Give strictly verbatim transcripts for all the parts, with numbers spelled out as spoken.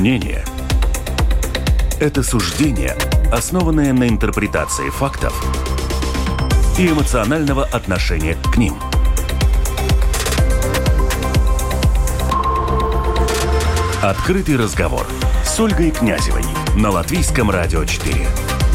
Мнение – это суждение, основанное на интерпретации фактов и эмоционального отношения к ним. Открытый разговор с Ольгой Князевой на Латвийском радио четыре.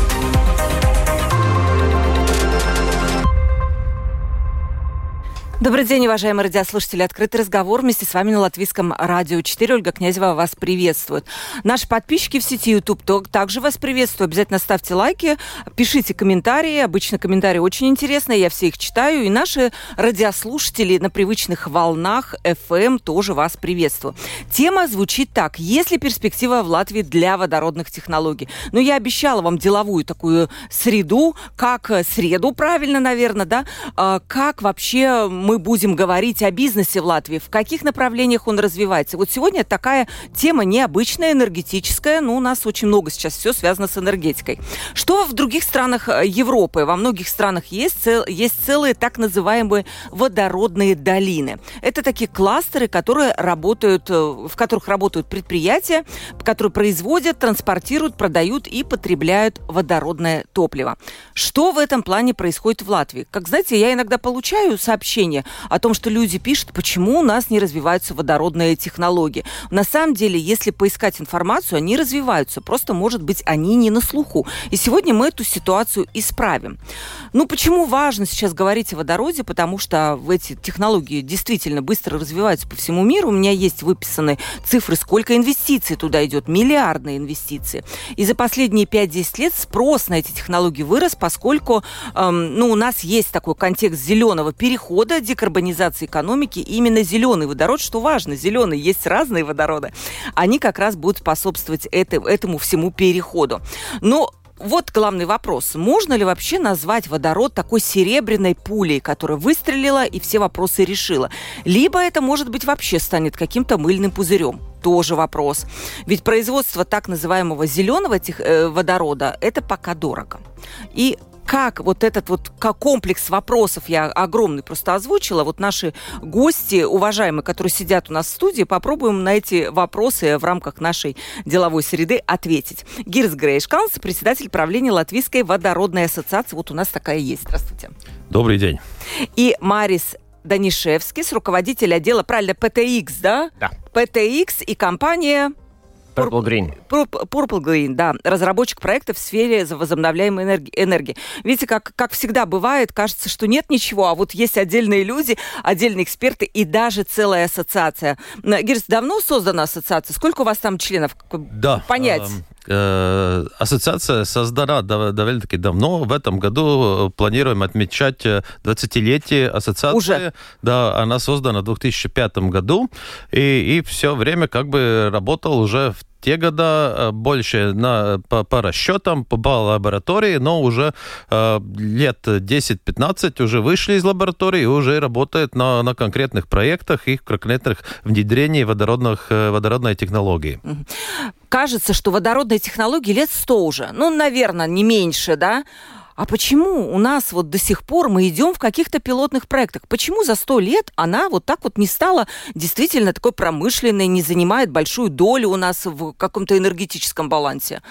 Добрый день, уважаемые радиослушатели. Открытый разговор вместе с вами на Латвийском радио четыре. Ольга Князева вас приветствует. Наши подписчики в сети YouTube также вас приветствую. Обязательно ставьте лайки, пишите комментарии. Обычно комментарии очень интересные, я все их читаю. И наши радиослушатели на привычных волнах эф эм тоже вас приветствую. Тема звучит так. Есть ли перспектива в Латвии для водородных технологий? Ну, я обещала вам деловую такую среду, как среду, правильно, наверное, да? Как вообще мы будем говорить о бизнесе в Латвии, в каких направлениях он развивается. Вот сегодня такая тема необычная, энергетическая, но у нас очень много сейчас все связано с энергетикой. Что в других странах Европы? Во многих странах есть, цел, есть целые так называемые водородные долины. Это такие кластеры, которые работают, в которых работают предприятия, которые производят, транспортируют, продают и потребляют водородное топливо. Что в этом плане происходит в Латвии? Как знаете, я иногда получаю сообщения о том, что люди пишут, почему у нас не развиваются водородные технологии. На самом деле, если поискать информацию, они развиваются. Просто, может быть, они не на слуху. И сегодня мы эту ситуацию исправим. Ну, почему важно сейчас говорить о водороде? Потому что эти технологии действительно быстро развиваются по всему миру. У меня есть выписаны цифры, сколько инвестиций туда идет. Миллиардные инвестиции. И за последние пять-десять лет спрос на эти технологии вырос, поскольку эм, ну, у нас есть такой контекст зеленого перехода, декарбонизации экономики, и именно зеленый водород, что важно, зеленый, есть разные водороды, они как раз будут способствовать это, этому всему переходу. Но вот главный вопрос. Можно ли вообще назвать водород такой серебряной пулей, которая выстрелила и все вопросы решила? Либо это, может быть, вообще станет каким-то мыльным пузырем? Тоже вопрос. Ведь производство так называемого зеленого тех, э, водорода – это пока дорого. И как вот этот вот как комплекс вопросов я огромный просто озвучила, вот наши гости, уважаемые, которые сидят у нас в студии, попробуем на эти вопросы в рамках нашей деловой среды ответить. Гирс Грейшканс, председатель правления Латвийской водородной ассоциации. Вот у нас такая есть. Здравствуйте. Добрый день. И Марис Данишевскис, руководитель отдела, правильно, пэ тэ икс, да? Да. пэ тэ икс и компания... Purple Green. Purple Green, да, разработчик проекта в сфере возобновляемой энергии. Видите, как, как всегда бывает, кажется, что нет ничего, а вот есть отдельные люди, отдельные эксперты и даже целая ассоциация. Гирс, давно создана ассоциация? Сколько у вас там членов? Да. Понять. Э, э, ассоциация создана довольно-таки давно. В этом году планируем отмечать двадцатилетие ассоциации. Уже? Да, она создана в две тысячи пятом году. И, и все время как бы работал уже в те года больше на, по, по расчетам, по лаборатории, но уже э, лет десять-пятнадцать уже вышли из лаборатории и уже работают на, на конкретных проектах и конкретных внедрении водородных, водородной технологии. Кажется, что водородные технологии лет сто уже. Ну, наверное, не меньше, да? А почему у нас вот до сих пор мы идем в каких-то пилотных проектах? Почему за сто лет она вот так вот не стала действительно такой промышленной, не занимает большую долю у нас в каком-то энергетическом балансе?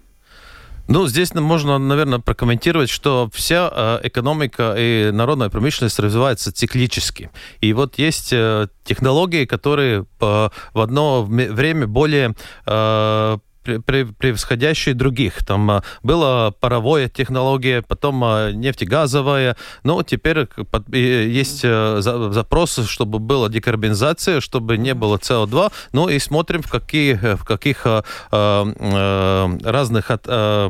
Ну, здесь можно, наверное, прокомментировать, что вся э, экономика и народная промышленность развивается циклически. И вот есть э, технологии, которые э, в одно время более... Э, превосходящие других. Там была паровая технология, потом нефтегазовая, но теперь есть запрос, чтобы была декарбонизация, чтобы не было си о два, ну и смотрим, в, какие, в каких э, э, разных э,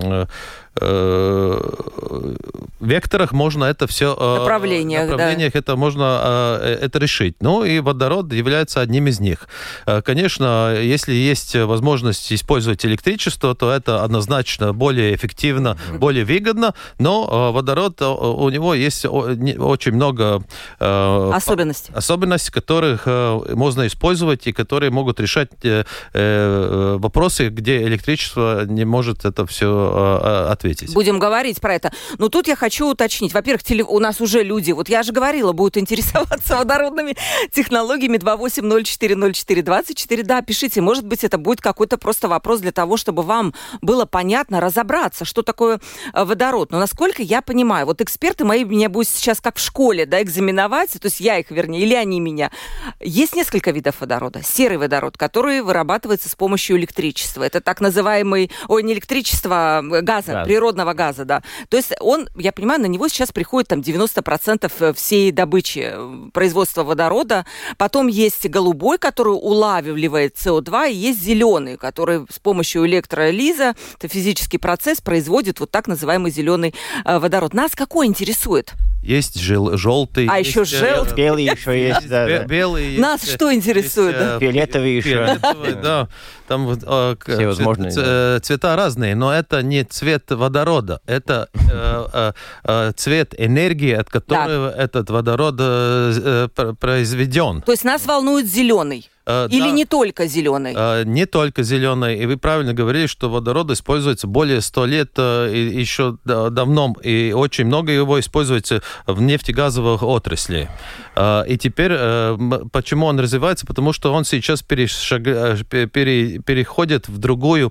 э, векторах можно это все... Направлениях, направлениях да. это можно это решить. Ну и водород является одним из них. Конечно, если есть возможность использовать электричество, то это однозначно более эффективно, mm-hmm. более выгодно, но водород, у него есть очень много особенностей, особенностей, которых можно использовать и которые могут решать вопросы, где электричество не может это все ответить. ответить. Будем говорить про это. Но тут я хочу уточнить. Во-первых, теле... у нас уже люди, вот я же говорила, будут интересоваться водородными технологиями. Два восемь ноль четыре ноль четыре двадцать четыре. Да, пишите. Может быть, это будет какой-то просто вопрос для того, чтобы вам было понятно, разобраться, что такое водород. Но насколько я понимаю, вот эксперты мои меня будут сейчас как в школе, да, экзаменовать, то есть я их, вернее, или они меня. Есть несколько видов водорода. Серый водород, который вырабатывается с помощью электричества. Это так называемый, ой, не электричество, газа, Газ. природного газа, да. То есть он, я понимаю, на него сейчас приходит там девяносто процентов всей добычи производства водорода. Потом есть голубой, который улавливает С О два, и есть зеленый, который с помощью электролиза, это физический процесс, производит вот так называемый зеленый э, водород. Нас какой интересует? Есть жел- желтый. А есть, еще желтый. Белый еще есть, да. Бе- белый есть. Нас что интересует? Есть, да? Фиолетовый еще. Фиолетовый, да. Там вот, э, Все возможные, ц- да. цвета разные, но это не цвет водорода. Это э, э, э, цвет энергии, от которого да. этот водород э, э, произведен. То есть нас волнует зеленый? Или да. не только зеленый? Не только зеленый. И вы правильно говорили, что водород используется более ста лет и еще давно. И очень много его используется в нефтегазовых отраслях. И теперь, почему он развивается? Потому что он сейчас перешаг... пере... переходит в другую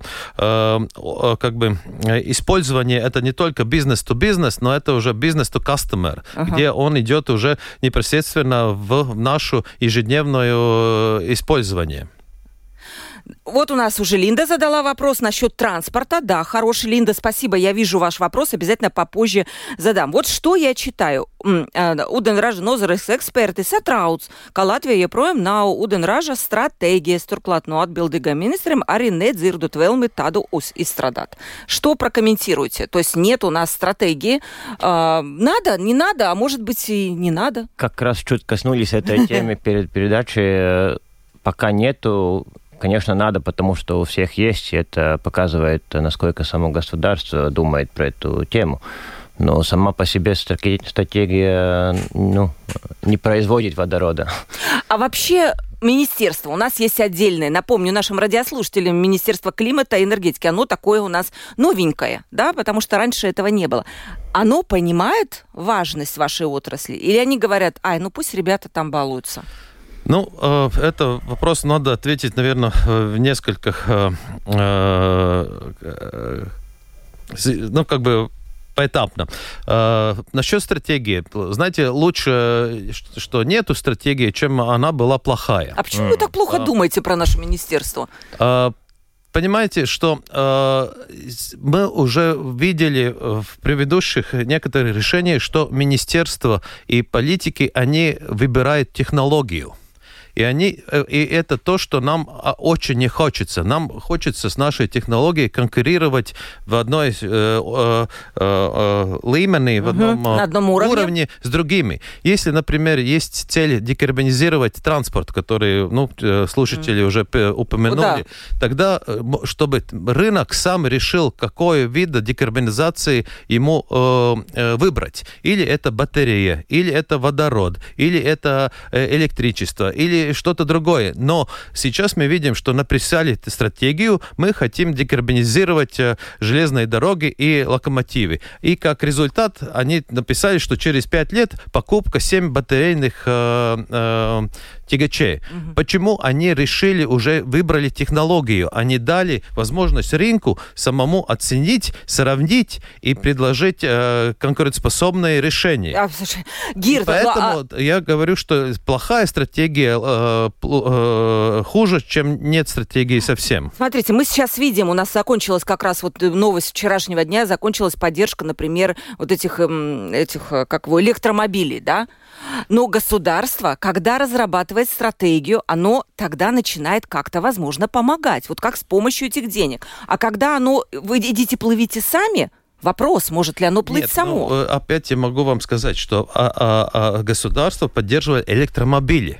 как бы использование. Это не только бизнес-то-бизнес, но это уже бизнес-то-кастомер, ага. где он идет уже непосредственно в нашу ежедневную использование. Использование. Вот у нас уже Линда задала вопрос насчет транспорта. Да, хороший, Линда, спасибо. Я вижу ваш вопрос, обязательно попозже задам. Вот что я читаю. Ūdenraža nozares eksperti satrauc, ka Latvija joprojām nav ūdenraža stratēģijas, turklāt no atbildīgiem ministriem arī nedzirdot vēlmi tādu izstrādāt. Что прокомментируете? То есть нет у нас стратегии. Надо, не надо, а может быть и не надо. Как раз чуть коснулись этой темы перед передачей. Пока нету. Конечно, надо, потому что у всех есть, и это показывает, насколько само государство думает про эту тему. Но сама по себе стратегия ну, не производит водорода. А вообще министерство у нас есть отдельное. Напомню нашим радиослушателям, Министерство климата и энергетики. Оно такое у нас новенькое, да, потому что раньше этого не было. Оно понимает важность вашей отрасли? Или они говорят, ай, ну пусть ребята там балуются? Ну, э, это вопрос надо ответить, наверное, в нескольких, э, э, ну, как бы поэтапно. Э, насчет стратегии. Знаете, лучше, что нету стратегии, чем она была плохая. А почему mm. вы так плохо э, думаете про наше министерство? Э, Понимаете, что э, мы уже видели в предыдущих некоторых решениях, что министерство и политики, они выбирают технологию. И, они, и это то, что нам очень не хочется. Нам хочется с нашей технологией конкурировать в одной э, э, э, лимени, в одном, на одном уровне. уровне с другими. Если, например, есть цель декарбонизировать транспорт, который ну, слушатели mm. уже упомянули, да. тогда, чтобы рынок сам решил, какой вид декарбонизации ему э, выбрать. Или это батарея, или это водород, или это электричество, или что-то другое. Но сейчас мы видим, что написали стратегию, мы хотим декарбонизировать железные дороги и локомотивы. И как результат они написали, что через пять лет покупка семь батарейных э, э, тягачей. Угу. Почему они решили, уже выбрали технологию? Они дали возможность рынку самому оценить, сравнить и предложить э, конкурентоспособные решения. А, слушай, Гир, поэтому а... я говорю, что плохая стратегия э, э, хуже, чем нет стратегии совсем. Смотрите, мы сейчас видим, у нас закончилась как раз вот новость вчерашнего дня, закончилась поддержка, например, вот этих, этих как его, электромобилей, да? Но государство, когда разрабатывает стратегию, оно тогда начинает как-то, возможно, помогать. Вот как с помощью этих денег. А когда оно, вы идите плывите сами, вопрос, может ли оно плыть Нет, само? Ну, опять я могу вам сказать, что а, а, а государство поддерживает электромобили.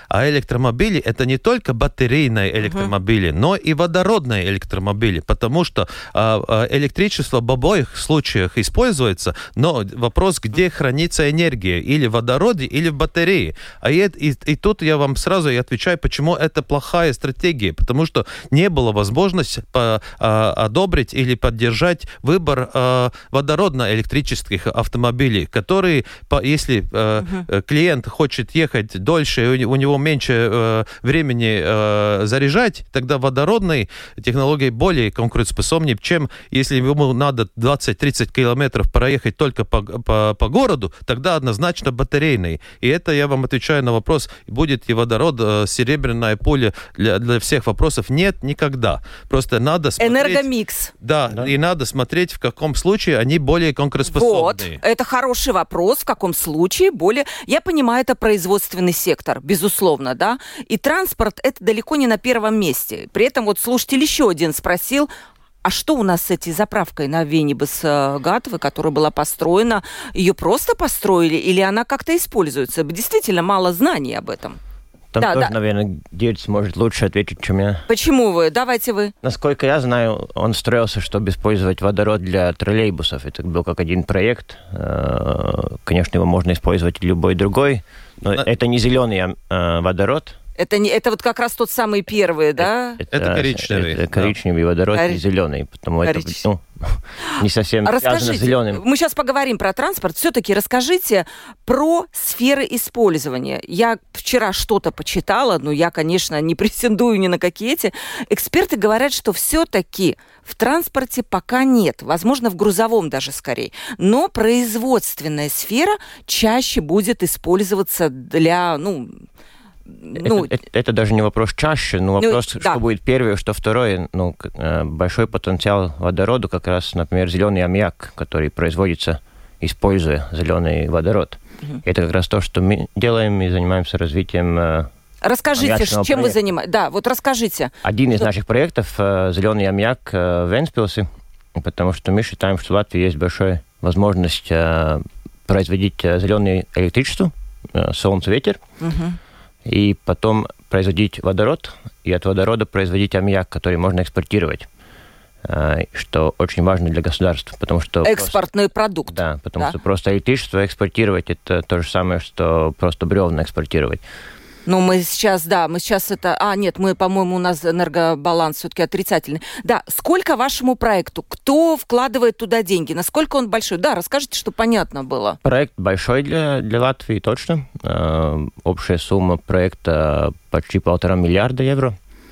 А электромобили это не только батарейные электромобили, uh-huh. но и водородные электромобили, потому что а, электричество в обоих случаях используется, но вопрос, где хранится энергия, или в водороде, или в батарее. А и, и, и тут я вам сразу и отвечаю, почему это плохая стратегия, потому что не было возможности по, а, одобрить или поддержать выбор а, водородно-электрических автомобилей, которые, по, если а, uh-huh. клиент хочет ехать дольше, у него меньше а, времени а, заряжать, тогда водородные технологии более конкурентоспособнее, чем если ему надо двадцать-тридцать километров проехать только по, по, по городу, тогда однозначно батарейный. И это я вам отвечаю на вопрос, будет ли водород серебряная пуля для, для всех вопросов? Нет, никогда. Просто надо смотреть... Энергомикс. Да, да, и надо смотреть, в каком случае они более конкурентоспособны. Вот, это хороший вопрос, в каком случае более... Я понимаю, это производственный сектор, безусловно, да, и транспорт это далеко не на первом месте. При этом вот слушатель еще один спросил, а что у нас с этой заправкой на Венибас Гатвы, которая была построена? Ее просто построили или она как-то используется? Действительно мало знаний об этом. Там да, тоже, да. наверное, Дирц может лучше ответить, чем я. Почему вы? Давайте вы. Насколько я знаю, он строился, чтобы использовать водород для троллейбусов. Это был как один проект. Конечно, его можно использовать и любой другой, но а... это не зеленый а водород. Это, не, это вот как раз тот самый первый, да? Это, это коричневый. Это коричневый да. водород, Кори... не зеленый, потому это ну, не совсем связано с зеленым. Мы сейчас поговорим про транспорт. Все-таки расскажите про сферы использования. Я вчера что-то почитала, но я, конечно, не претендую ни на какие эти. Эксперты говорят, что все-таки в транспорте пока нет, возможно, в грузовом даже скорее. Но производственная сфера чаще будет использоваться для, ну... Ну, это, это, это даже не вопрос чаще, но вопрос, ну, да. что будет первое, что второе. Ну, большой потенциал водорода как раз, например, зеленый аммиак, который производится, используя зеленый водород. Угу. Это как раз то, что мы делаем и занимаемся развитием. Расскажите, чем проекта. Вы занимаетесь? Да, вот расскажите. Один из наших проектов – зеленый аммиак в Вентспилсе, потому что мы считаем, что в Латвии есть большая возможность производить зеленое электричество, солнце, ветер. Угу. И потом производить водород, и от водорода производить аммиак, который можно экспортировать, что очень важно для государства, потому что... Экспортный просто, продукт. Да, потому да. что просто электричество экспортировать, это то же самое, что просто бревна экспортировать. Ну, мы сейчас, да, мы сейчас это... А, нет, мы, по-моему, у нас энергобаланс все-таки отрицательный. Да, сколько вашему проекту? Кто вкладывает туда деньги? Насколько он большой? Да, расскажите, чтобы понятно было. Проект большой для, для Латвии, точно. Э, общая сумма проекта почти полтора миллиарда евро.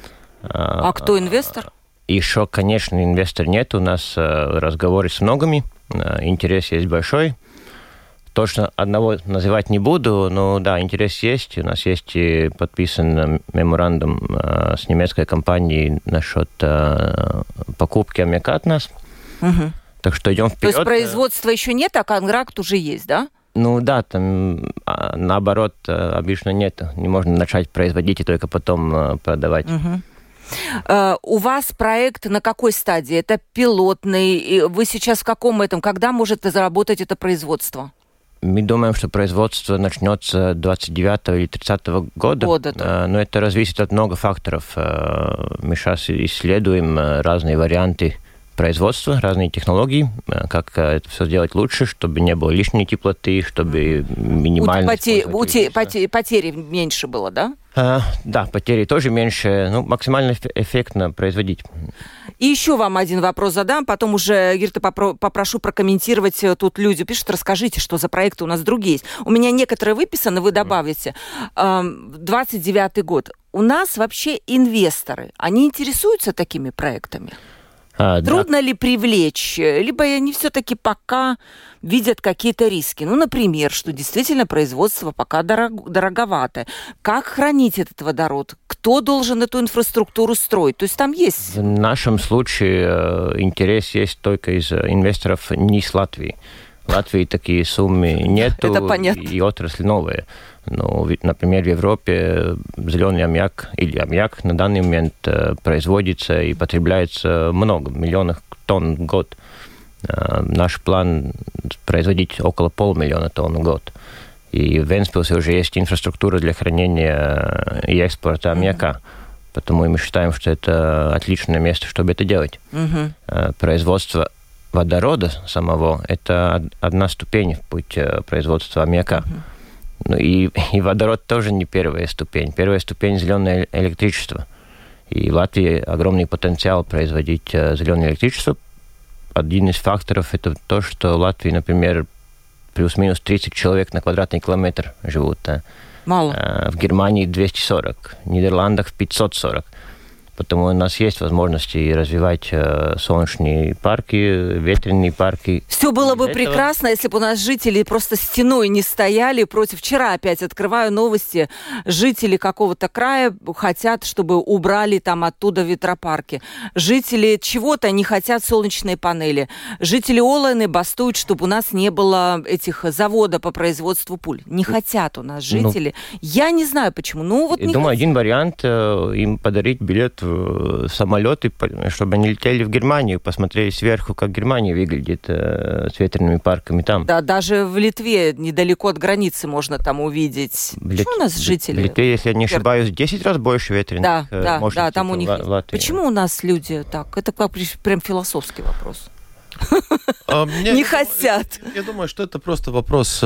А кто инвестор? Еще, конечно, инвестора нет. У нас э, разговоры с многими. Э, интерес есть большой. Точно одного называть не буду, но да, интерес есть. У нас есть подписан меморандум э, с немецкой компанией насчет э, покупки аммиака от нас. Угу. Так что идем вперед. То есть производства еще нет, а контракт уже есть, да? Ну да, там наоборот обычно нет. Не можно начать производить и только потом продавать. Угу. Uh, у вас проект на какой стадии? Это пилотный? Вы сейчас в каком этом? Когда может заработать это производство? Мы думаем, что производство начнется двадцать девятого или тридцатого года, года да. но это зависит от много факторов. Мы сейчас исследуем разные варианты производства, разные технологии, как это все сделать лучше, чтобы не было лишней теплоты, чтобы минимально... Потери, потери, потери, потери меньше было, да? А, да, потери тоже меньше, ну, максимально эффектно производить. И еще вам один вопрос задам, потом уже, Гирта, попрошу прокомментировать. Тут люди пишут, расскажите, что за проекты у нас другие есть. У меня некоторые выписаны, вы добавите. двадцать девятый год. У нас вообще инвесторы, они интересуются такими проектами? А, Трудно да. ли привлечь? Либо они все-таки пока видят какие-то риски. Ну, например, что действительно производство пока дорог, дороговато. Как хранить этот водород? Кто должен эту инфраструктуру строить? То есть там есть... В нашем случае э, интерес есть только из инвесторов не из Латвии. В Латвии такие суммы нету. Это понятно. И отрасли новые. Ну, например, в Европе зеленый аммиак или аммиак на данный момент э, производится и потребляется много, миллионов тонн в год. Э, наш план производить около полмиллиона тонн в год. И в Вентспилсе уже есть инфраструктура для хранения и экспорта аммиака. Потому мы считаем, что это отличное место, чтобы это делать. Mm-hmm. Производство водорода самого – это одна ступень в путь производства аммиака. Mm-hmm. Ну и, и водород тоже не первая ступень. Первая ступень – зеленое электричество. И в Латвии огромный потенциал производить зеленое электричество. Один из факторов – это то, что в Латвии, например, плюс-минус тридцать человек на квадратный километр живут. Мало. В Германии двести сорок, в Нидерландах пятьсот сорок. Потому у нас есть возможности развивать солнечные парки, ветряные парки. Все было бы прекрасно, если бы у нас жители просто стеной не стояли против... Вчера опять открываю новости. Жители какого-то края хотят, чтобы убрали там оттуда ветропарки. Жители чего-то не хотят солнечные панели. Жители Олэны бастуют, чтобы у нас не было этих заводов по производству пуль. Не хотят у нас жители. Ну, Я не знаю почему. Ну, вот я не думаю, хотят. Один вариант им подарить билет в самолеты, чтобы они летели в Германию, посмотрели сверху, как Германия выглядит э, с ветряными парками там. Да, даже в Литве, недалеко от границы, можно там увидеть. Лит... Почему у нас жители? В Литве, если я не ошибаюсь, десять раз больше ветряных да, э, да, мощностей, да, там у них в Латвии. Почему у нас люди так? Это как прям философский вопрос. Не Не хотят. Я думаю, что это просто вопрос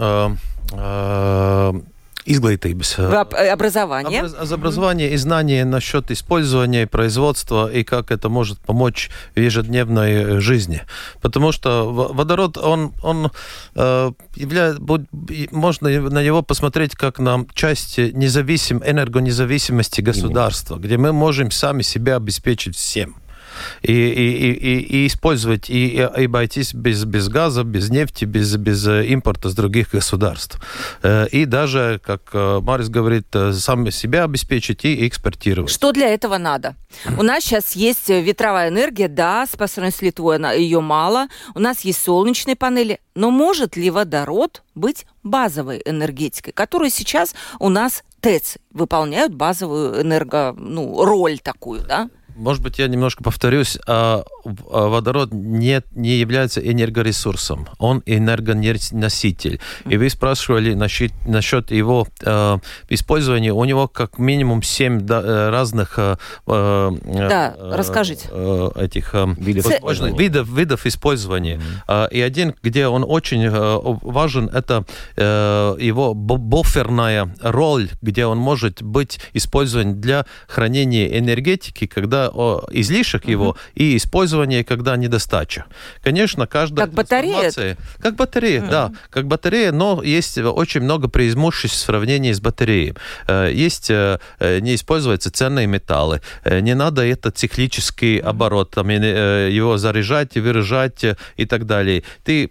изглотības. Образование. Образ, образование и знания насчет использования, производства и как это может помочь в ежедневной жизни. Потому что водород, он, он э, является, можно на него посмотреть как на часть независим, энергонезависимости государства, Именно. где мы можем сами себя обеспечить всем. И, и, и, и использовать, и, и обойтись без, без газа, без нефти, без, без импорта с других государств. И даже, как Марис говорит, сам себя обеспечить и экспортировать. Что для этого надо? У нас сейчас есть ветровая энергия, да, по сравнению с Литвой ее мало. У нас есть солнечные панели. Но может ли водород быть базовой энергетикой, которую сейчас у нас ТЭЦ выполняют базовую энерго, ну, роль такую, да? Может быть, я немножко повторюсь, водород не, не является энергоресурсом, он энергоноситель. Mm-hmm. И вы спрашивали насчет, насчет его э, использования. У него как минимум семь да, разных э, да, э, расскажите. Э, этих э, видов, Ц... использования. Видов, видов использования. Mm-hmm. И один, где он очень э, важен, это э, его буферная роль, где он может быть использован для хранения энергетики, когда излишек uh-huh. его и использование, когда недостача. Конечно, каждая как батарея? Как батарея, uh-huh. да. Как батарея, но есть очень много преимуществ в сравнении с батареей. Есть, не используются ценные металлы, не надо это циклический uh-huh. оборот, там, его заряжать, выражать и так далее. Ты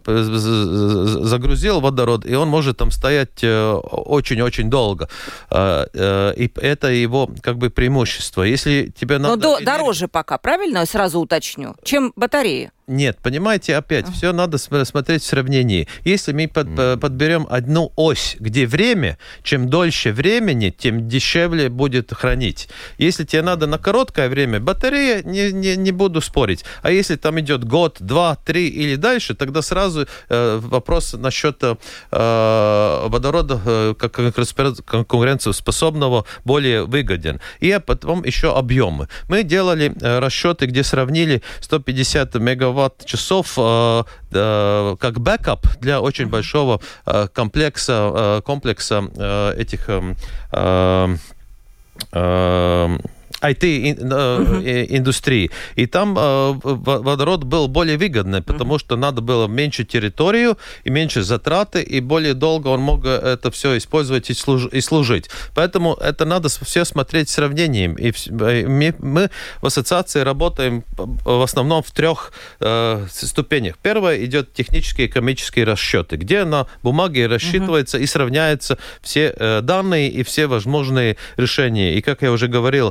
загрузил водород, и он может там стоять очень-очень долго. И это его как бы преимущество. Если тебе Но до, дороже пока, правильно? Я сразу уточню. Чем батареи? Нет, понимаете, опять, uh-huh. все надо смотреть в сравнении. Если мы под, uh-huh. подберем одну ось, где время, чем дольше времени, тем дешевле будет хранить. Если тебе надо на короткое время, батарея, не, не, не буду спорить. А если там идет год, два, три или дальше, тогда сразу э, вопрос насчет э, водорода э, как конкурентоспособного более выгоден. И потом еще объемы. Мы делали э, расчеты, где сравнили сто пятьдесят мегаватт часов э, э, как бэкап для очень большого э, комплекса, э, комплекса э, этих э, э, ай ти-индустрии. И там э, водород был более выгодный, потому что надо было меньше территорию и меньше затраты, и более долго он мог это все использовать и, служ- и служить. Поэтому это надо все смотреть сравнением. И мы, мы в ассоциации работаем в основном в трех э, ступенях. Первое идет технические и экономические расчеты, где на бумаге рассчитывается uh-huh. и сравняются все э, данные и все возможные решения. И, как я уже говорил, э,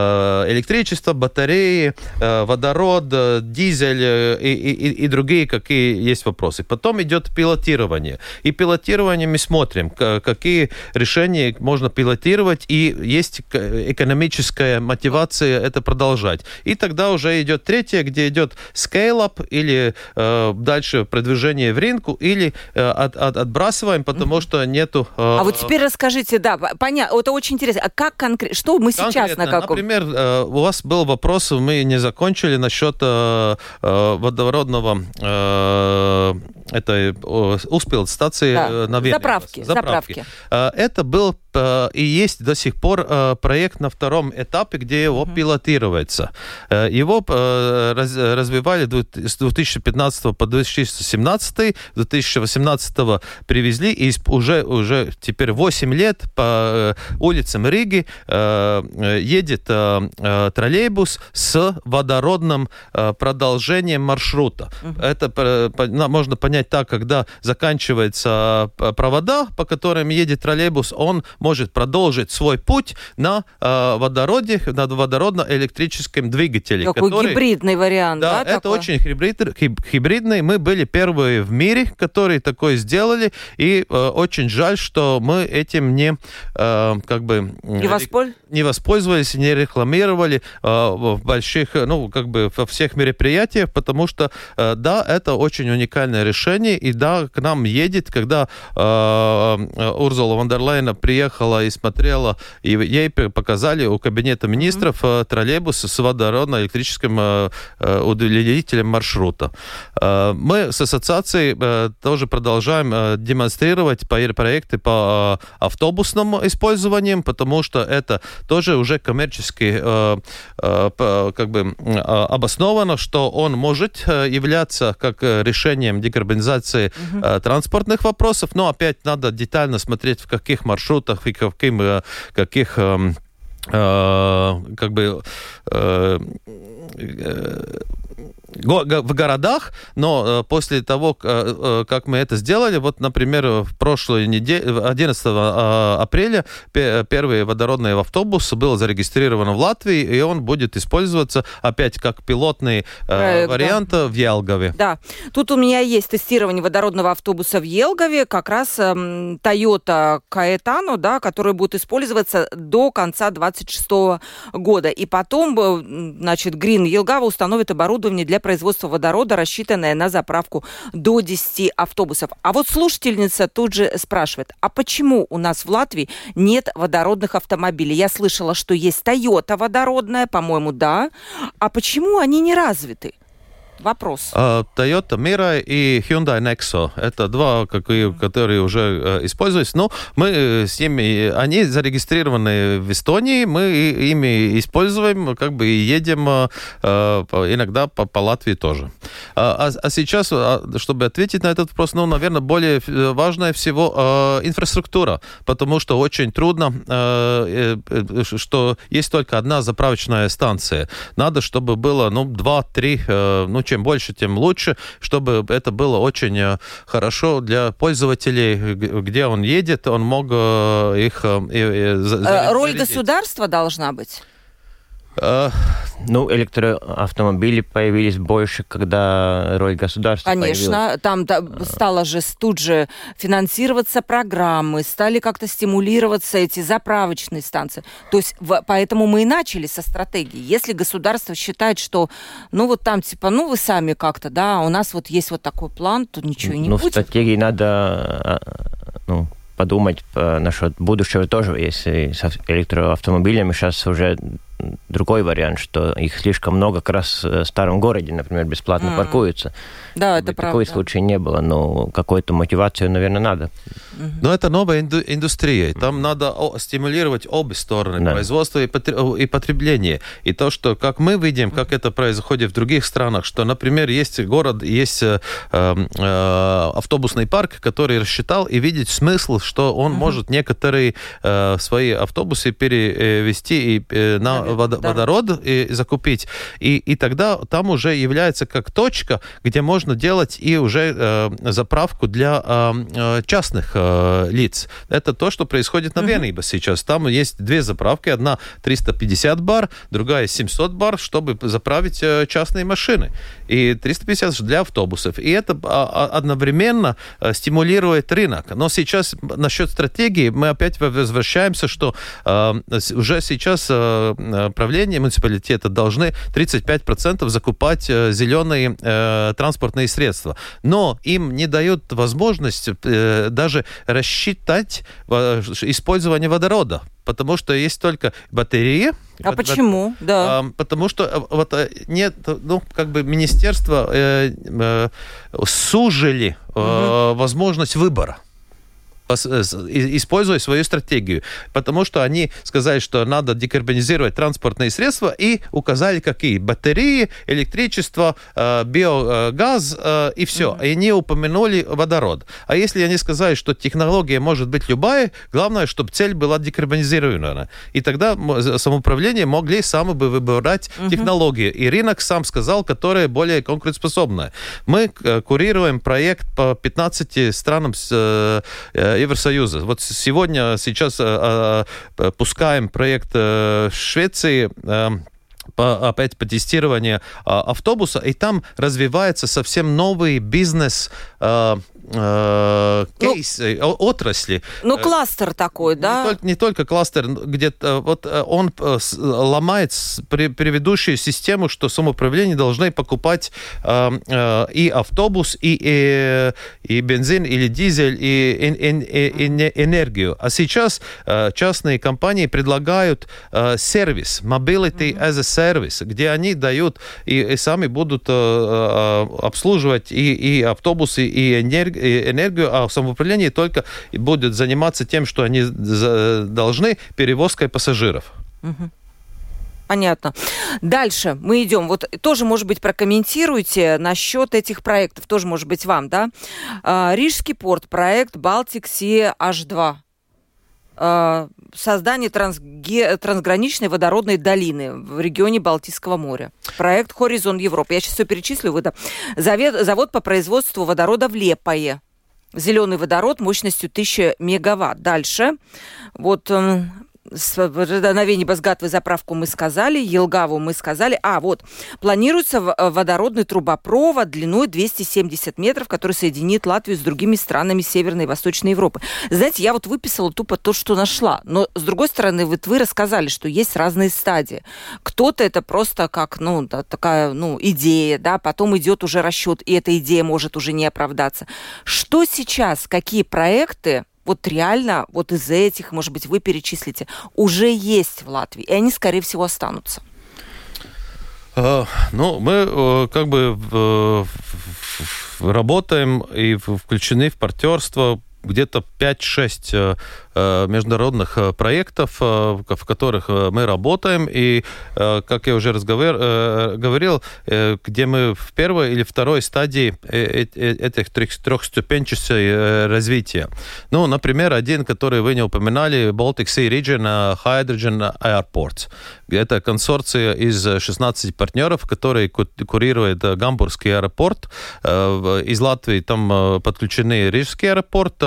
электричество, батареи, водород, дизель и, и, и другие, какие есть вопросы. Потом идет пилотирование. И пилотирование мы смотрим, какие решения можно пилотировать, и есть экономическая мотивация это продолжать. И тогда уже идет третье, где идет scale-up, или э, дальше продвижение в рынку, или э, от, от, отбрасываем, потому mm-hmm. что нету... Э, а вот теперь расскажите, да, понятно, это очень интересно. А как конкретно, что мы сейчас на каком... Например, э, у вас был вопрос, мы не закончили насчет э, э, водородного... Э, это Успилд станции да. на Вене. Заправки. Заправки. Заправки. Это был и есть до сих пор проект на втором этапе, где его mm-hmm. пилотируется. Его раз, развивали с две тысячи пятнадцатого по две тысячи семнадцатый, две тысячи восемнадцатого привезли, и уже, уже теперь восемь лет по улицам Риги едет троллейбус с водородным продолжением маршрута. Mm-hmm. Это можно понять так, когда заканчиваются провода, по которым едет троллейбус, он может продолжить свой путь на э, водороде, на водородно-электрическом двигателе. Такой который, гибридный вариант, да? Да, это такой? Очень гибрид, гибридный. Мы были первые в мире, которые такое сделали, и э, очень жаль, что мы этим не, э, как бы, не, воспол... не воспользовались, не рекламировали э, в больших, ну, как бы во всех мероприятиях, потому что, э, да, это очень уникальное решение, и да, к нам едет, когда э, Урсула фон дер Лейен приехала и смотрела, и ей показали у кабинета министров mm-hmm. троллейбус с водородно-электрическим удлинителем маршрута. Мы с ассоциацией тоже продолжаем демонстрировать проекты по автобусному использованию, потому что это тоже уже коммерчески как бы обосновано, что он может являться как решением декарбонизации mm-hmm. транспортных вопросов, но опять надо детально смотреть, в каких маршрутах и каким, каких э, э, как бы э, э, в городах, но после того, как мы это сделали, вот, например, в прошлую неделю, одиннадцатого апреля, первый водородный автобус был зарегистрирован в Латвии, и он будет использоваться опять как пилотный Проект, вариант да. в Елгаве. Да, тут у меня есть тестирование водородного автобуса в Елгаве, как раз эм, Toyota Caetano, да, который будет использоваться до конца двадцать шестого года. И потом, значит, Green Елгава установит оборудование для производства водорода, рассчитанное на заправку до десяти автобусов. А вот слушательница тут же спрашивает, а почему у нас в Латвии нет водородных автомобилей? Я слышала, что есть Toyota водородная, по-моему, да. А почему они не развиты? Вопрос. Uh, Toyota Mirai и Hyundai Nexo. Это два, какие, которые уже uh, используются. Но мы с ними, они зарегистрированы в Эстонии, мы ими используем, как бы и едем uh, иногда по, по Латвии тоже. Uh, а, а сейчас, uh, чтобы ответить на этот вопрос, ну, наверное, более важное всего uh, инфраструктура, потому что очень трудно, uh, что есть только одна заправочная станция. Надо, чтобы было, ну, два-три, uh, ну, чем больше, тем лучше, чтобы это было очень хорошо для пользователей, где он едет, он мог их... Роль государства должна быть? Ну, электроавтомобили появились больше, когда роль государства Конечно, появилась. Там да, стало же тут же финансироваться программы, стали как-то стимулироваться эти заправочные станции. То есть в, поэтому мы и начали со стратегии. Если государство считает, что ну вот там типа, ну вы сами как-то, да, у нас вот есть вот такой план, то ничего и не ну, будет. Ну, в стратегии надо... Ну, подумать насчет будущего тоже, если с электроавтомобилями сейчас уже другой вариант, что их слишком много как раз в старом городе, например, бесплатно mm. паркуются. Да, это правда. Такой случай не было, но какую-то мотивацию, наверное, надо. Mm-hmm. Но это новая инду- индустрия. Там mm-hmm. надо о- стимулировать обе стороны, да. производство и, потр- и потребление. И то, что, как мы видим, mm-hmm. как это происходит в других странах, что, например, есть город, есть э, э, автобусный парк, который рассчитал и видит смысл, что он mm-hmm. может некоторые э, свои автобусы перевести и, э, на водо, водород и закупить. И, и тогда там уже является как точка, где можно делать и уже э, заправку для э, частных э, лиц. Это то, что происходит на Vienība uh-huh. сейчас. Там есть две заправки. Одна триста пятьдесят бар, другая семьсот бар, чтобы заправить э, частные машины. И триста пятьдесят для автобусов. И это а, одновременно а, стимулирует рынок. Но сейчас насчет стратегии мы опять возвращаемся, что а, уже сейчас а, правление муниципалитета должны тридцать пять процентов закупать а, зеленые а, транспортные средства. Но им не дают возможность а, даже рассчитать а, использование водорода. Потому что есть только батареи. А вот, почему? Вот, да. А, потому что вот нет, ну, как бы министерство э, э, сужили э, угу. возможность выбора, используя свою стратегию. Потому что они сказали, что надо декарбонизировать транспортные средства и указали, какие батареи, электричество, биогаз и все. Mm-hmm. И не упомянули водород. А если они сказали, что технология может быть любая, главное, чтобы цель была декарбонизирована. И тогда самоуправление могли сами бы выбирать mm-hmm. технологии. И рынок сам сказал, которая более конкурентоспособная. Мы курируем проект по пятнадцати странам с Евросоюза. Вот сегодня, сейчас э, э, пускаем проект э, в Швеции, э, по, опять по тестированию э, автобуса, и там развивается совсем новый бизнес э, э, кейс, ну, э, отрасли. Ну, кластер такой, да? Не только, не только кластер, где-то вот он ломает предыдущую систему, что самоуправление должны покупать э, э, и автобус, и, и, и бензин, или дизель, и, и, и, и энергию. А сейчас э, частные компании предлагают э, сервис, mobility as a service, где они дают и, и сами будут э, э, обслуживать и, и автобусы, и энергию, энергию, а самоуправление только будет заниматься тем, что они должны, перевозкой пассажиров. Угу. Понятно. Дальше мы идем. Вот тоже, может быть, прокомментируйте насчет этих проектов. Тоже, может быть, вам, да? Рижский порт, проект Baltic Sea эйч два. Создание трансге... трансграничной водородной долины в регионе Балтийского моря. Проект «Хоризон Европы». Я сейчас все перечислю. Выдам. Завод, завод по производству водорода в Лепое. Зеленый водород мощностью тысяча мегаватт. Дальше. Вот... На Vienības заправку мы сказали, Елгаву мы сказали. А, вот, планируется водородный трубопровод длиной двести семьдесят метров, который соединит Латвию с другими странами Северной и Восточной Европы. Знаете, я вот выписала тупо то, что нашла. Но, с другой стороны, вот вы рассказали, что есть разные стадии. Кто-то это просто как, ну, да, такая, ну, идея, да, потом идет уже расчет, и эта идея может уже не оправдаться. Что сейчас, какие проекты вот реально вот из этих, может быть, вы перечислите, уже есть в Латвии, и они, скорее всего, останутся? Uh, ну, мы uh, как бы uh, работаем и включены в партнерство где-то пять-шесть uh, международных проектов, в которых мы работаем. И, как я уже разговор, говорил, где мы в первой или второй стадии этих трехступенчатого развития. Ну, например, один, который вы не упоминали, Baltic Sea Region Hydrogen Airports. Это консорция из шестнадцати партнеров, которые курирует Гамбургский аэропорт. Из Латвии там подключены Рижский аэропорт,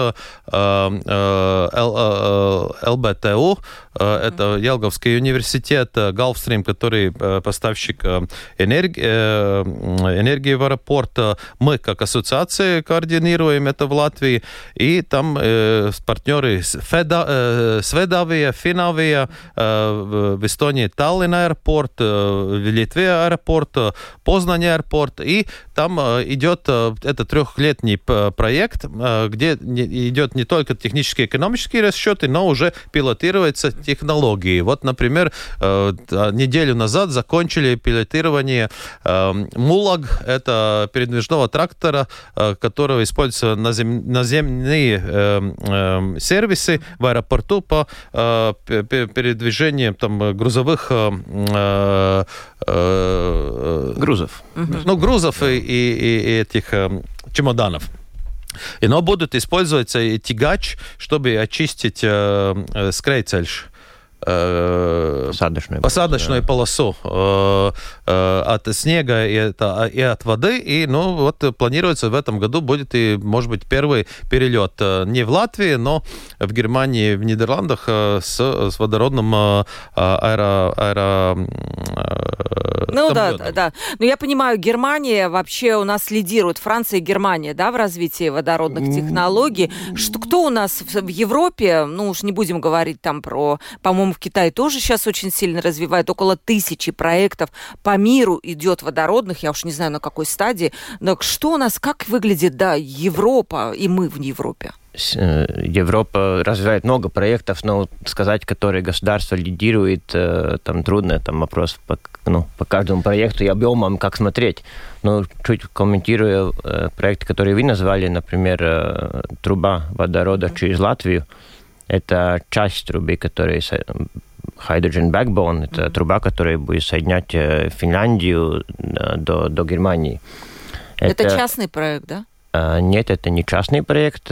эл бэ тэ у, это Елгавский университет, Gulfstream, который поставщик энергии, энергии в аэропорт. Мы, как ассоциация, координируем это в Латвии. И там партнеры Сведавия, Финавия, в Эстонии Таллин аэропорт, в Литве аэропорт, Познань аэропорт. И там идет это трехлетний проект, где идет не только технические, экономические расчеты, но уже пилотируются технологии. Вот, например, неделю назад закончили пилотирование Мулаг, это передвижного трактора, которого используются назем, наземные сервисы в аэропорту по передвижению там, грузовых грузов. Ну, грузов и, и, и этих чемоданов. И, но будут использоваться и тягач, чтобы очистить э, скрейцельш. посадочную, посадочную полосу э, э, от снега и, это, и от воды. И, ну, вот планируется в этом году будет и, может быть, первый перелет не в Латвии, но в Германии, в Нидерландах с, с водородным аэро... аэро ну да, да. Но я понимаю, Германия вообще у нас лидирует, Франция и Германия, да, в развитии водородных технологий. Что, кто у нас в, в Европе, ну уж не будем говорить там про, по-моему, в Китае тоже сейчас очень сильно развивает, около тысячи проектов по миру идет водородных, я уж не знаю на какой стадии. Но что у нас, как выглядит, да, Европа и мы в Европе? Европа развивает много проектов, но сказать, которые государство лидирует, там трудно, там вопрос по, ну, по каждому проекту и объемам, как смотреть. Но чуть комментируя проекты, которые вы назвали, например, труба водорода через Латвию, это часть трубы, которая Hydrogen Backbone, это mm-hmm. труба, которая будет соединять Финляндию до, до Германии. Это, это частный проект, да? Нет, это не частный проект.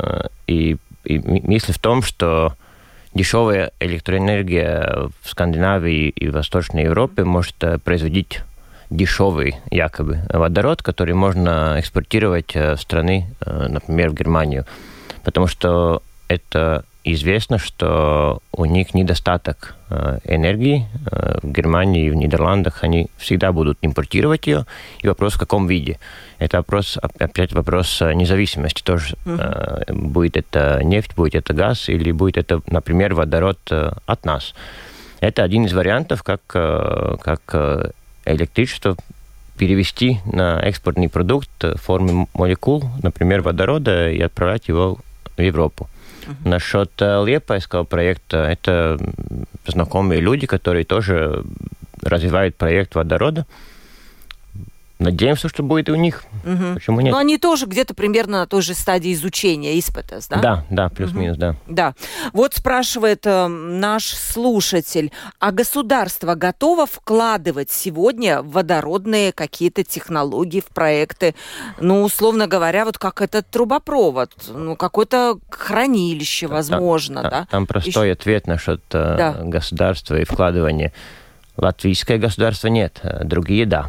И, и мысль в том, что дешевая электроэнергия в Скандинавии и Восточной Европе может производить дешевый, якобы, водород, который можно экспортировать в страны, например, в Германию. Потому что это известно, что у них недостаток энергии. В Германии и в Нидерландах они всегда будут импортировать ее. И вопрос, в каком виде. Это вопрос, опять вопрос независимости тоже. Uh-huh. Будет это нефть, будет это газ, или будет это, например, водород от нас. Это один из вариантов, как, как электричество перевести на экспортный продукт в форме молекул, например, водорода, и отправлять его в Европу. Uh-huh. Насчет Лиепайского проекта, это знакомые люди, которые тоже развивают проект водорода. Надеемся, что будет и у них. Угу. Почему нет? Но они тоже где-то примерно на той же стадии изучения, испытес, да? Да, да, плюс-минус, угу. да. Да. Вот спрашивает э, наш слушатель, а государство готово вкладывать сегодня в водородные какие-то технологии в проекты? Ну, условно говоря, вот как этот трубопровод, ну, какое-то хранилище, возможно, да? да? Там простой Еще... ответ насчет э, да. государства и вкладывания. Латвийское государство нет, другие да.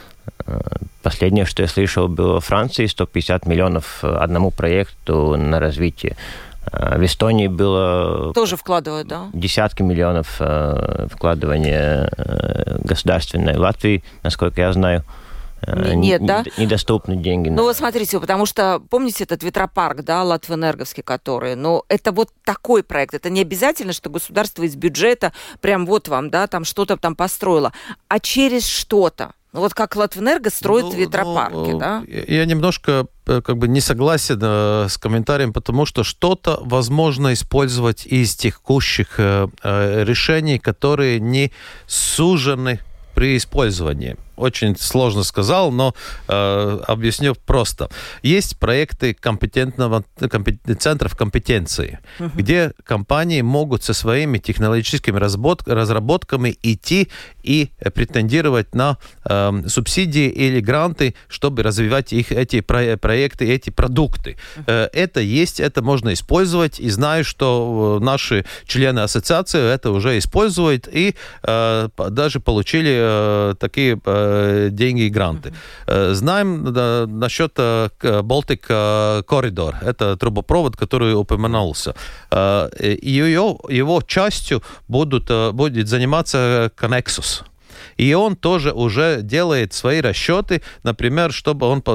Последнее, что я слышал, было в Франции сто пятьдесят миллионов одному проекту на развитие. В Эстонии было... Тоже вкладывают, да? Десятки миллионов вкладывания государственной. В Латвии, насколько я знаю, Нет, не, да? недоступны деньги. Ну, вот смотрите, потому что, помните этот ветропарк, да, Латвэнерговский, который, ну, это вот такой проект, это не обязательно, что государство из бюджета прям вот вам, да, там что-то там построило, а через что-то. Ну, вот как Латвэнерго строит ну, ветропарки, ну, да? Я немножко как бы не согласен э, с комментарием, потому что что-то возможно использовать из текущих э, решений, которые не сужены при использовании. Очень сложно сказал, но э, объясню просто. Есть проекты компетентного, компет, центров компетенции, uh-huh. где компании могут со своими технологическими разработками идти и претендировать на э, субсидии или гранты, чтобы развивать их, эти про, проекты, эти продукты. Uh-huh. Это есть, это можно использовать, и знаю, что наши члены ассоциации это уже используют, и э, даже получили э, такие э, деньги и гранты. Uh-huh. Знаем да, насчет Baltic Corridor. Это трубопровод, который упоминался. Ее, его частью будут, будет заниматься Connexus. И он тоже уже делает свои расчеты, например, чтобы он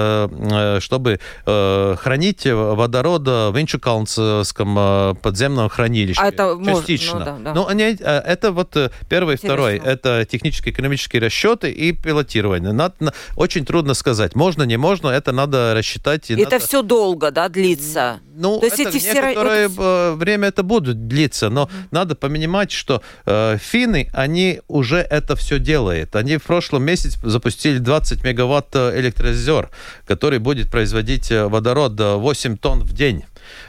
чтобы хранить водород в Инчукалнском подземном хранилище. А это частично. Может, ну, да, да. Ну, они, это вот первый и второй. Это технические экономические расчеты и пилотирование. Надо, очень трудно сказать. Можно, не можно, это надо рассчитать. И это надо... все долго, да, длится? Ну, то есть это, эти некоторое все... время это будет длиться, но mm-hmm. надо понимать, что э, финны, они уже это все делают. Они в прошлом месяце запустили двадцать мегаватт электрозер, который будет производить водород восемь тонн в день.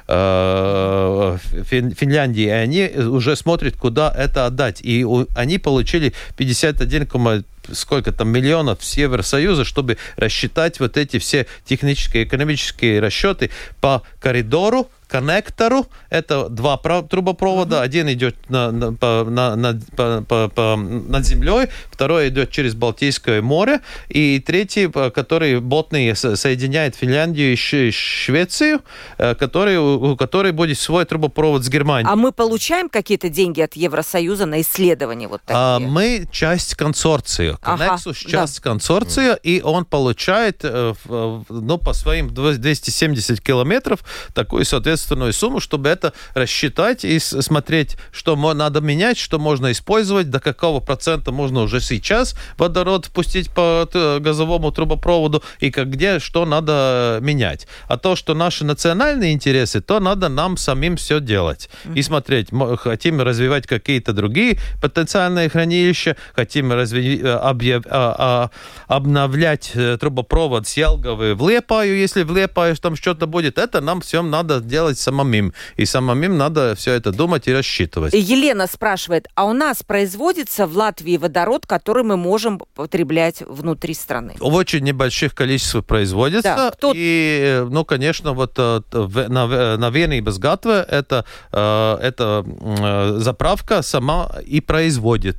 В Финляндии, и они уже смотрят, куда это отдать. И они получили пятьдесят один сколько там миллионов с Евросоюза, чтобы рассчитать вот эти все технические, экономические расчеты по коридору, коннектору. Это два трубопровода. Mm-hmm. Один идет на, на, по, на, на, по, по, по, над землей, второй идет через Балтийское море, и третий, который ботный, соединяет Финляндию и Швецию, который, у которой будет свой трубопровод с Германией. А мы получаем какие-то деньги от Евросоюза на исследования вот такие? А, мы часть консорция. Коннексус ага, часть да. консорция, и он получает ну, по своим двести семьдесят километров такую соответственную сумму, чтобы это рассчитать и смотреть, что надо менять, что можно использовать, до какого процента можно уже сейчас водород пустить по газовому трубопроводу, и как, где, что надо менять. А то, что наши национальные интересы, то надо нам самим все делать. Mm-hmm. И смотреть, хотим развивать какие-то другие потенциальные хранилища, хотим разви... объяв... обновлять трубопровод с Ялговы в Лиепаю, если в Лиепаю там что-то будет, это нам всем надо делать самим. И самим надо все это думать и рассчитывать. Елена спрашивает, а у нас производится в Латвии водород, который мы можем потреблять внутри страны? В очень небольших количествах производится. Да, кто... И, ну, конечно, вот на, на Vienības gatve это, это заправка сама и производит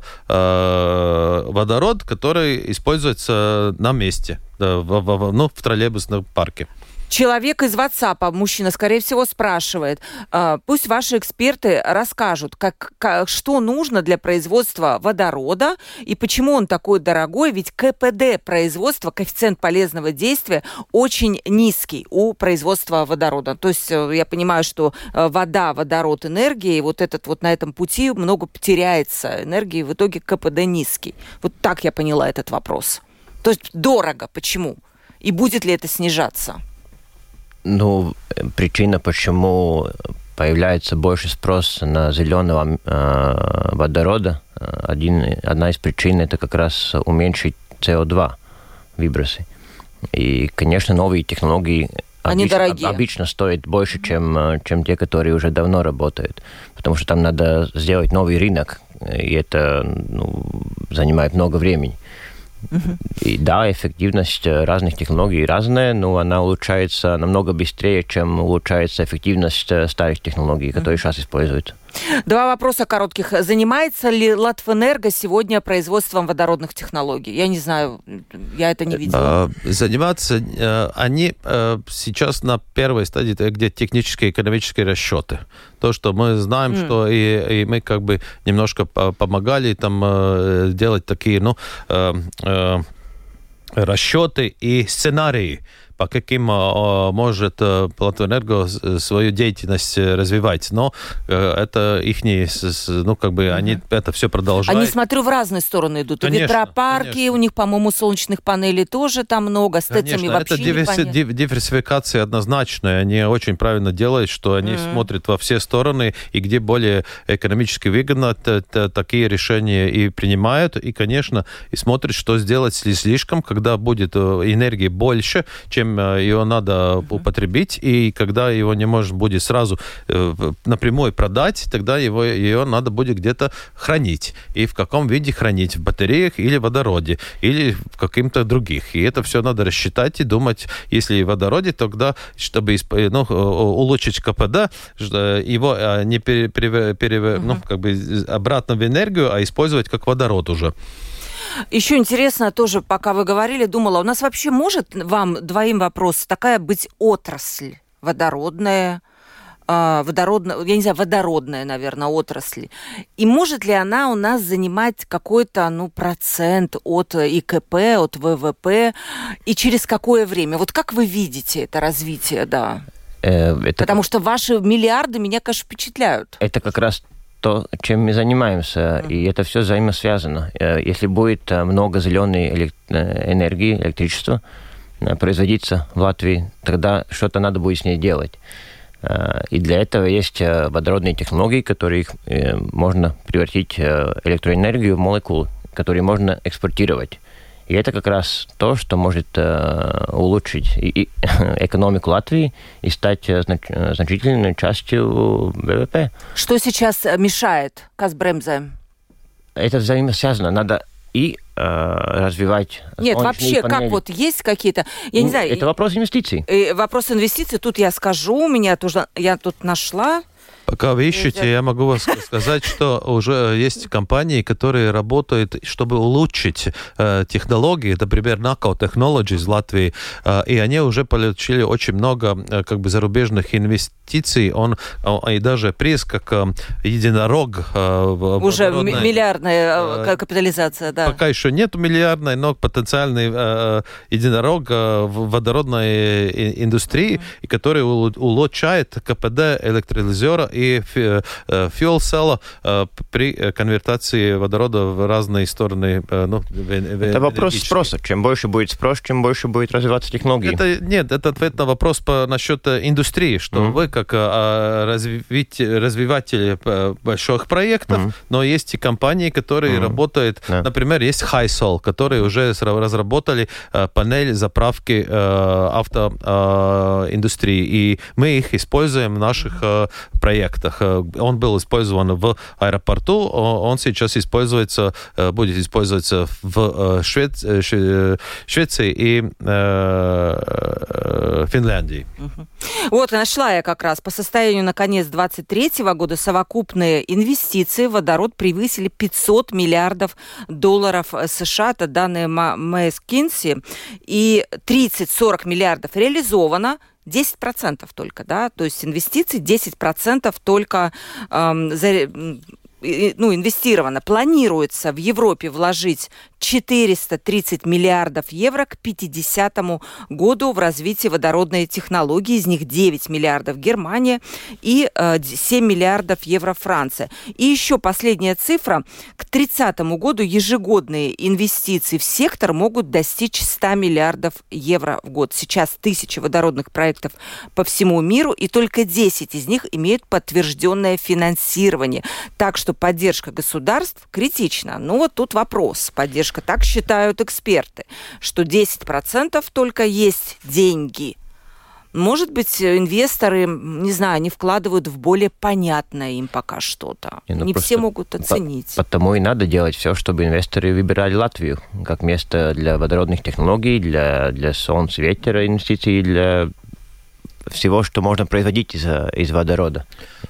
водород, который используется на месте, в, в, ну, в троллейбусном парке. Человек из WhatsApp, мужчина, скорее всего, спрашивает, пусть ваши эксперты расскажут, как, как, что нужно для производства водорода и почему он такой дорогой, ведь КПД производства, коэффициент полезного действия, очень низкий у производства водорода. То есть я понимаю, что вода, водород, энергия, и вот этот вот на этом пути много теряется энергии, в итоге КПД низкий. Вот так я поняла этот вопрос. То есть дорого. Почему? И будет ли это снижаться? Ну, причина, почему появляется больше спроса на зеленого э, водорода, один, одна из причин это как раз уменьшить си о два выбросы. И, конечно, новые технологии Они обычно, дорогие. обычно стоят больше, чем, чем те, которые уже давно работают. Потому что там надо сделать новый рынок, и это ну, занимает много времени. Uh-huh. И да, эффективность разных технологий разная, но она улучшается намного быстрее, чем улучшается эффективность старых технологий, которые uh-huh. сейчас используют. Два вопроса коротких. Занимается ли Латвэнерго сегодня производством водородных технологий? Я не знаю, я это не видела. Заниматься они сейчас на первой стадии, где технические и экономические расчеты. То, что мы знаем, mm. что и, и мы как бы немножко помогали там делать такие, ну, расчеты и сценарии, по каким э, может э, Латвэнерго свою деятельность развивать. Но э, это их, ну, как бы, mm-hmm. они это все продолжают. Они, смотрю, в разные стороны идут. Конечно, ветропарки, конечно. У них, по-моему, солнечных панелей тоже там много, с ТЭЦами вообще это диверси- непонятно. диверсификация однозначная. Они очень правильно делают, что они mm-hmm. смотрят во все стороны, и где более экономически выгодно, т- т- такие решения и принимают. И, конечно, и смотрят, что сделать слишком, когда будет энергии больше, чем ее надо употребить, и когда его не можно будет сразу э, напрямую продать, тогда его, ее надо будет где-то хранить. И в каком виде хранить? В батареях или в водороде, или в каких-то других. И это все надо рассчитать и думать, если в водороде, тогда, чтобы ну, улучшить КПД, его не пере, пере, пере, uh-huh. ну, как бы обратно в энергию, а использовать как водород уже. Еще интересно тоже, пока вы говорили, думала, у нас вообще может, вам двоим вопрос, такая быть отрасль водородная, э, водородная, я не знаю, водородная, наверное, отрасль. И может ли она у нас занимать какой-то, ну, процент от ИКП, от ВВП, и через какое время? Вот как вы видите это развитие, да? Э, это... Потому что ваши миллиарды меня, конечно, впечатляют. Это как раз то, чем мы занимаемся, mm-hmm. и это все взаимосвязано. Если будет много зеленой энергии, электричества производиться в Латвии, тогда что-то надо будет с ней делать. И для этого есть водородные технологии, которые можно превратить электроэнергию в молекулы, которые можно экспортировать. И это как раз то, что может э, улучшить и, и экономику Латвии и стать знач, значительной частью ВВП. Что сейчас мешает Казбремзе? Это взаимосвязано. Надо и развивать Нет, вообще, панели. как вот есть какие-то... Я не знаю... Это вопрос инвестиций. Вопрос инвестиций, тут я скажу, у меня тоже... Я тут нашла... Пока вы ищете, я могу вам сказать, что уже есть компании, которые работают, чтобы улучшить э, технологии, например, Knockout Technologies из Латвии, э, и они уже получили очень много э, как бы зарубежных инвестиций, он, он и даже приз как э, единорог. Э, уже миллиардная э, капитализация, да. Пока еще нет миллиардной, но потенциальный э, единорог э, в водородной индустрии, mm-hmm. и который улучшает КПД электролизера и фьюл-селла при конвертации водорода в разные стороны. Ну, это вопрос спроса. Чем больше будет спрос, чем больше будет развиваться технологии. Это, нет, это ответ на вопрос по, насчет индустрии, что mm-hmm. вы как развить, развиватели больших проектов, mm-hmm. но есть и компании, которые mm-hmm. работают, yeah. например, есть HiSol, которые уже разработали панель заправки автоиндустрии, и мы их используем в наших проектах. Он был использован в аэропорту, он сейчас используется, будет использоваться в Швеции, Швеции и Финляндии. Вот, нашла я как раз. По состоянию на конец двадцать третьего года совокупные инвестиции в водород превысили пятьсот миллиардов долларов США. Это данные McKinsey. И тридцать-сорок миллиардов реализовано, десять процентов только, да, то есть инвестиций десять процентов только эм, за, ну, инвестировано. Планируется в Европе вложить четыреста тридцать миллиардов евро к пятидесятому году в развитие водородной технологии. Из них девять миллиардов Германия и э, семь миллиардов евро Франция. И еще последняя цифра. К тридцатому году ежегодные инвестиции в сектор могут достичь ста миллиардов евро в год. Сейчас тысячи водородных проектов по всему миру, и только десять из них имеют подтвержденное финансирование. Так что поддержка государств критична. Ну вот тут вопрос. Поддержка. Так считают эксперты, что десять процентов только есть деньги. Может быть, инвесторы, не знаю, не вкладывают в более понятное им пока что-то. Не, ну не все могут оценить. По- потому и надо делать все, чтобы инвесторы выбирали Латвию как место для водородных технологий, для, для солнца, ветра инвестиций, для всего, что можно производить из, из водорода.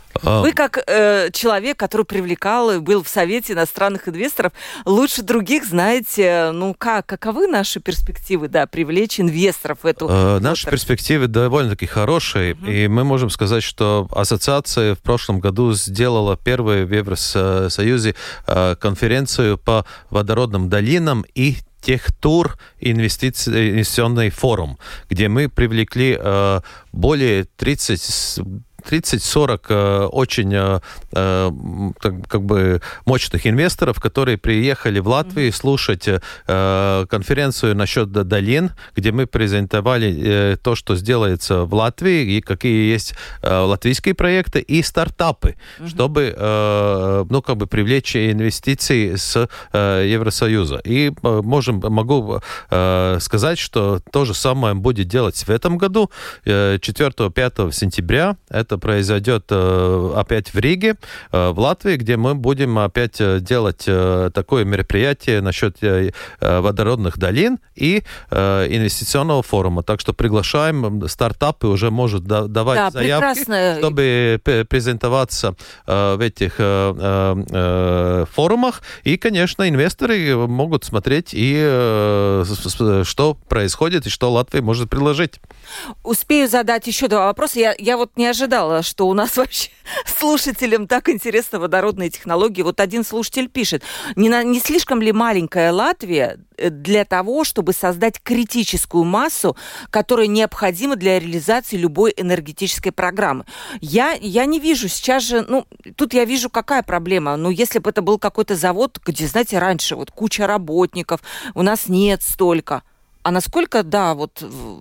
Вы как э, человек, который привлекал и был в Совете иностранных инвесторов, лучше других знаете, ну как, каковы наши перспективы, да, привлечь инвесторов в эту э, Наши перспективы довольно-таки хорошие, uh-huh. и мы можем сказать, что ассоциация в прошлом году сделала первую в Евросоюзе э, конференцию по водородным долинам и Техтур инвестиционный форум, где мы привлекли э, более тридцать тридцать-сорок э, очень э, э, как бы мощных инвесторов, которые приехали в Латвию mm-hmm. слушать э, конференцию насчет долин, где мы презентовали э, то, что сделается в Латвии, и какие есть э, латвийские проекты и стартапы, mm-hmm. чтобы э, ну, как бы привлечь инвестиции с э, Евросоюза. И э, можем, могу э, сказать, что то же самое будет делать в этом году. Э, четвёртого-пятого сентября это произойдет э, опять в Риге, э, в Латвии, где мы будем опять делать э, такое мероприятие насчет э, водородных долин и э, инвестиционного форума. Так что приглашаем стартапы, уже может да, давать да, заявки, прекрасно. чтобы презентоваться э, в этих э, э, форумах. И, конечно, инвесторы могут смотреть, и э, что происходит, и что Латвия может предложить. Успею задать еще два вопроса. Я, я вот не ожидала, что у нас вообще слушателям так интересно водородные технологии. Вот один слушатель пишет, не, на, не слишком ли маленькая Латвия для того, чтобы создать критическую массу, которая необходима для реализации любой энергетической программы? Я, я не вижу сейчас же, ну, тут я вижу, какая проблема. Ну, если бы это был какой-то завод, где, знаете, раньше вот куча работников, у нас нет столько. А насколько, да, вот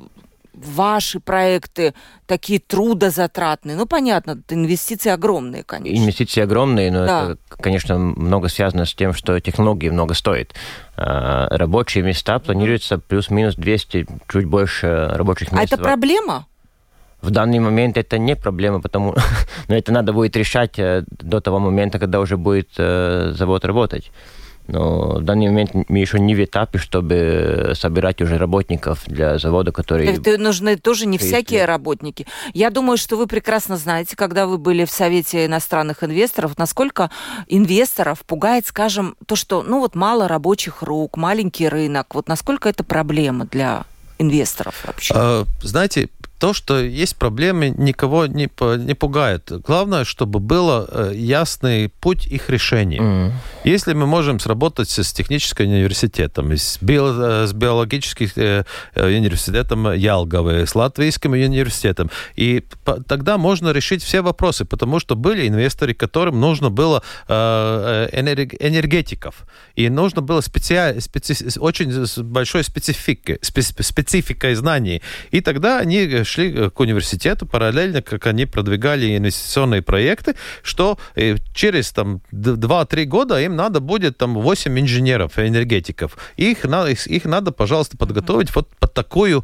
ваши проекты такие трудозатратные? Ну, понятно, инвестиции огромные, конечно. Инвестиции огромные, но да. это, конечно, много связано с тем, что технологии много стоят. Рабочие места планируются плюс-минус двести, чуть больше рабочих мест. А это проблема? В данный момент это не проблема, потому но это надо будет решать до того момента, когда уже будет завод работать. Но в данный момент мы еще не в этапе, чтобы собирать уже работников для завода, которые... Это нужны тоже не всякие работники. Я думаю, что вы прекрасно знаете, когда вы были в Совете иностранных инвесторов, насколько инвесторов пугает, скажем, то, что, ну вот, мало рабочих рук, маленький рынок. Вот насколько это проблема для инвесторов вообще? А, знаете, то, что есть проблемы, никого не, не пугает. Главное, чтобы был ясный путь их решения. Mm. Если мы можем сработать с техническим университетом, с, био, с биологическим э, университетом Ялгавы, с латвийским университетом, и по, тогда можно решить все вопросы, потому что были инвесторы, которым нужно было э, энергетиков, и нужно было специ, специ, очень большой спецификой, спецификой знаний. И тогда они шли к университету параллельно, как они продвигали инвестиционные проекты, что через там, два-три года им надо будет там, восемь инженеров, энергетиков. Их, их, их надо, пожалуйста, подготовить mm-hmm. вот под, такую,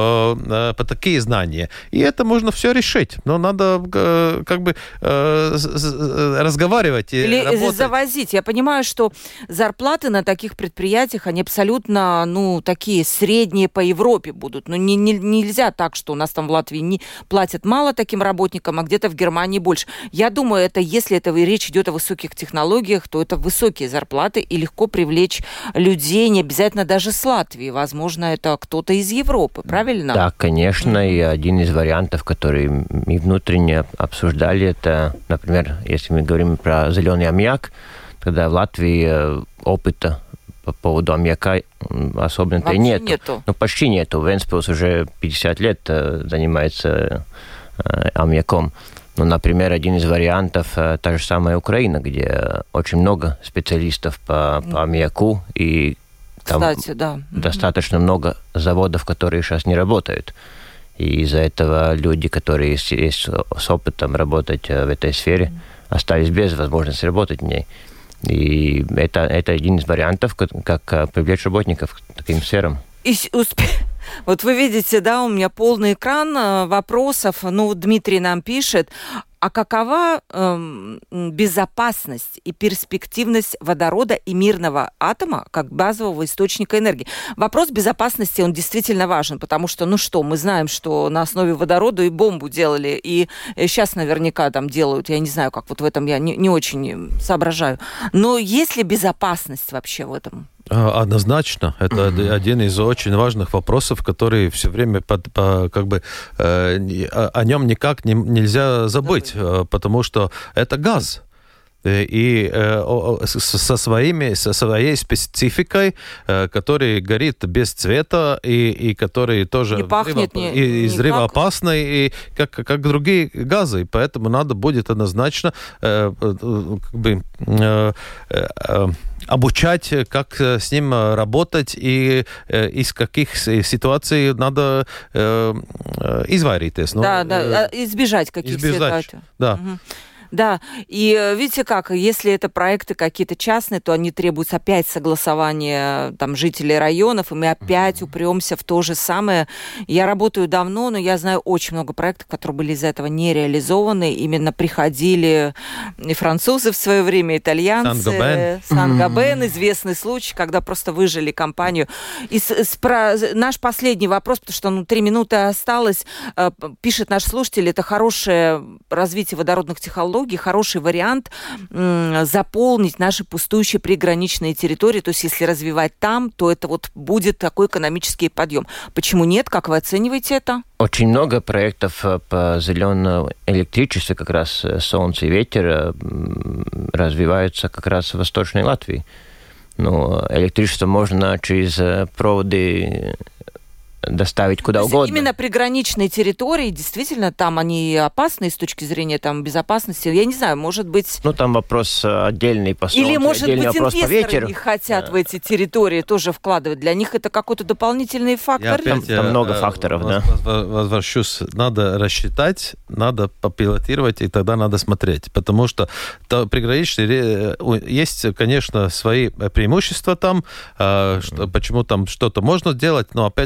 э, под такие знания. И это можно все решить. Но надо э, как бы э, разговаривать и Или работать. завозить. Я понимаю, что зарплаты на таких предприятиях, они абсолютно, ну, такие средние по Европе будут. Но не, не, нельзя так, что у нас там в Латвии не платят мало таким работникам, а где-то в Германии больше. Я думаю, это если это речь идет о высоких технологиях, то это высокие зарплаты и легко привлечь людей, не обязательно даже с Латвии. Возможно, это кто-то из Европы, правильно? Да, конечно, mm-hmm. и один из вариантов, который мы внутренне обсуждали, это, например, если мы говорим про зеленый аммиак, тогда в Латвии опыта по поводу аммиака особенно-то и нет. Нету. Ну, почти нету. Вентспилс уже пятьдесят лет занимается э, аммиаком. Ну, например, один из вариантов э, та же самая Украина, где очень много специалистов по, по аммиаку, и там Кстати, да. достаточно mm-hmm. много заводов, которые сейчас не работают. И из-за этого люди, которые есть, есть с опытом работать в этой сфере, mm-hmm. остались без возможности работать в ней. И это, это один из вариантов, как, как привлечь работников к таким сферам. И успе... Вот вы видите, да, у меня полный экран вопросов. Ну, Дмитрий нам пишет, а какова э, безопасность и перспективность водорода и мирного атома как базового источника энергии? Вопрос безопасности, он действительно важен, потому что, ну что, мы знаем, что на основе водорода и бомбу делали, и сейчас наверняка там делают, я не знаю, как вот в этом я не, не очень соображаю. Но есть ли безопасность вообще в этом? Однозначно. Это mm-hmm. один из очень важных вопросов, который все время под, по, как бы, э, о нем никак не, нельзя забыть, mm-hmm. потому что это газ. И э, со, своими, со своей спецификой, э, который горит без цвета и, и который тоже не пахнет, взрыво, не, и, и взрывоопасный, не и как, как другие газы. И поэтому надо будет однозначно э, как бы, э, э, обучать, как с ним работать и э, из каких ситуаций надо э, извариться. Да, ну, да, э, избежать каких ситуаций. Да. Угу. Да, и видите как, если это проекты какие-то частные, то они требуют опять согласования там, жителей районов, и мы опять упремся в то же самое. Я работаю давно, но я знаю очень много проектов, которые были из-за этого не реализованы. Именно приходили и французы в свое время, итальянцы. Сан-Гобен. Сан-Гобен, mm-hmm. известный случай, когда просто выжили компанию. И с, с, про, наш последний вопрос, потому что ну, три минуты осталось, э, пишет наш слушатель, это хорошее развитие водородных технологий, хороший вариант м, заполнить наши пустующие приграничные территории. То есть, если развивать там, то это вот будет такой экономический подъем. Почему нет? Как вы оцениваете это? Очень много проектов по зеленому электричеству, как раз солнце и ветер, развиваются как раз в Восточной Латвии. Но электричество можно через проводы доставить куда То есть угодно. Именно приграничные территории, действительно, там они опасны с точки зрения там, безопасности. Я не знаю, может быть... Ну, там вопрос отдельный по солнцу, Или, может отдельный быть, вопрос по ветеру. инвесторы не хотят в эти территории тоже вкладывать. Для них это какой-то дополнительный фактор. Я опять, там много факторов, да. Возвращусь. Надо рассчитать, надо попилотировать, и тогда надо смотреть. Потому что приграничные... Есть, конечно, свои преимущества там, что, почему там что-то можно делать, но опять надо смотреть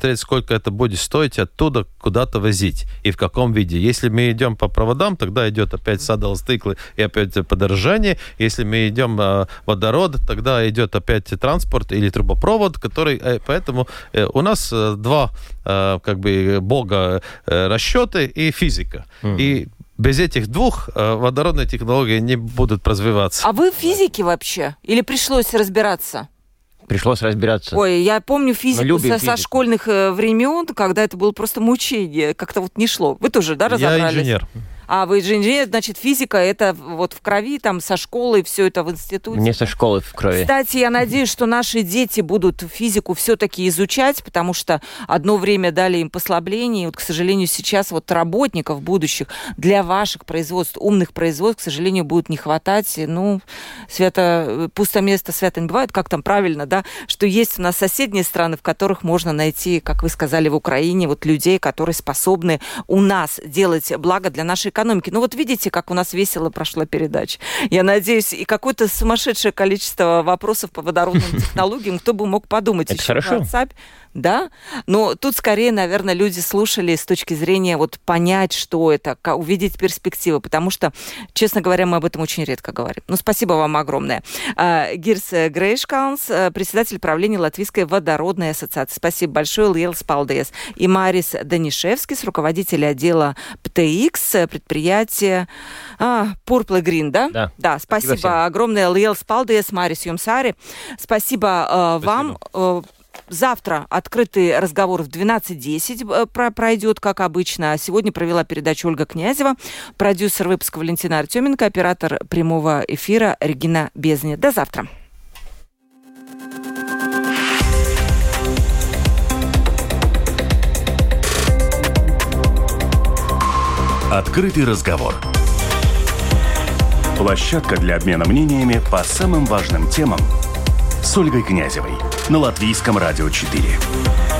смотреть, сколько это будет стоить оттуда куда-то возить и в каком виде. Если мы идем по проводам, тогда идет опять садовые и опять подорожание. Если мы идем э, водород, тогда идет опять транспорт или трубопровод, который... Э, поэтому э, у нас э, два э, как бы бога э, расчеты и физика. Mm-hmm. И без этих двух э, водородные технологии не будут развиваться. А вы физики вообще? Или пришлось разбираться? Пришлось разбираться. Ой, я помню физику со, со школьных э, времен, когда это было просто мучение. Как-то вот не шло. Вы тоже, да, разобрались? Я инженер. А вы же инженер, значит, физика, это вот в крови, там, со школы, все это в институте? Не со школы в крови. Кстати, я надеюсь, что наши дети будут физику все-таки изучать, потому что одно время дали им послабление, и вот, к сожалению, сейчас вот работников будущих для ваших производств, умных производств, к сожалению, будет не хватать. Ну, свято, пусто место свято не бывает, как там правильно, да, что есть у нас соседние страны, в которых можно найти, как вы сказали, в Украине, вот людей, которые способны у нас делать благо для нашей экономики. Ну вот видите, как у нас весело прошла передача. Я надеюсь, и какое-то сумасшедшее количество вопросов по водородным технологиям, кто бы мог подумать. Это хорошо. WhatsApp, да? Но тут скорее, наверное, люди слушали с точки зрения вот понять, что это, увидеть перспективы, потому что, честно говоря, мы об этом очень редко говорим. Ну, спасибо вам огромное. Гирс Грейшкаунс, председатель правления Латвийской водородной ассоциации. Спасибо большое, Лиелс Палдес. И Марис Данишевскис, руководитель отдела пи ти икс, предприятие а, Purple Green, да? Да. Да, спасибо, спасибо огромное, Лиелс Палдес, Марис Юмсари. Спасибо, э, вам. Э, Завтра открытый разговор в двенадцать десять пройдет, как обычно. Сегодня провела передачу Ольга Князева, продюсер выпуска Валентина Артеменко, оператор прямого эфира Регина Безня. До завтра. Открытый разговор. Площадка для обмена мнениями по самым важным темам с Ольгой Князевой на Латвийском радио четыре.